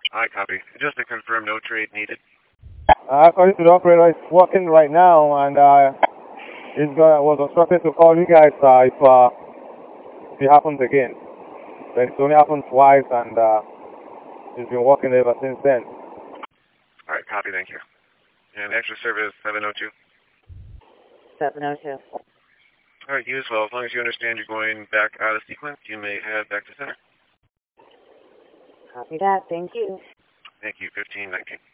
I copy. Just to confirm, no trade needed. According to the operator, it's working right now, and was instructed to call you guys if it happens again. But it's only happened twice, and it's been working ever since then. All right, copy. Thank you. And extra service 702. 702. All right, you as well. As long as you understand you're going back out of sequence, you may head back to center. Copy that. Thank you. Thank you. 1519.